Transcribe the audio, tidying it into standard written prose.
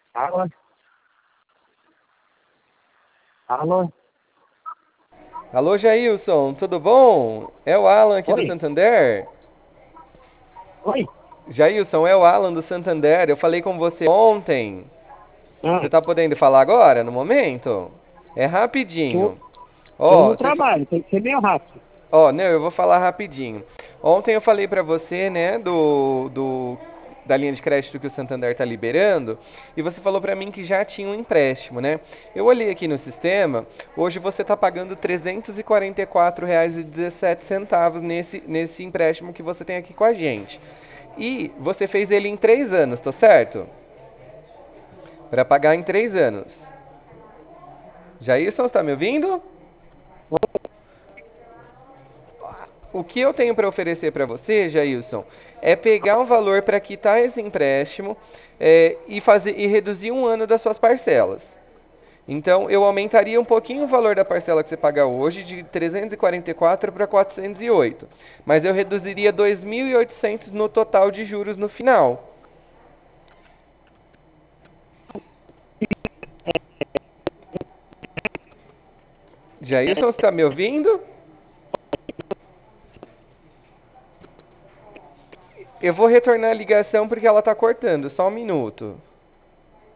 Alô? Alô? Alô, Jailson, tudo bom? É o Alan aqui do Oi? Santander. Oi? Jailson, é o Alan do Santander. Eu falei com você ontem. Ah, Você tá podendo falar agora, no momento? É tô, rapidinho. tô Ó, no você, trabalho, tem que ser meio rápido. ó, não, eu vou falar rapidinho. Ontem eu falei pra você, né, da linha de crédito que o Santander tá liberando, e você falou pra mim que já tinha um empréstimo, né? Eu olhei aqui no sistema, hoje você tá pagando R$ 344,17 nesse empréstimo que você tem aqui com a gente. E você fez ele em 3 anos, tô certo? Pra pagar em 3 anos. Jailson, você tá me ouvindo? O que eu tenho para oferecer para você, Jailson, é pegar um valor para quitar esse empréstimo e reduzir um ano das suas parcelas. Então, eu aumentaria um pouquinho o valor da parcela que você paga hoje, de 344 para 408. Mas eu reduziria 2.800 no total de juros no final. Jailson, você está me ouvindo? Eu vou retornar a ligação porque ela está cortando, só um minuto.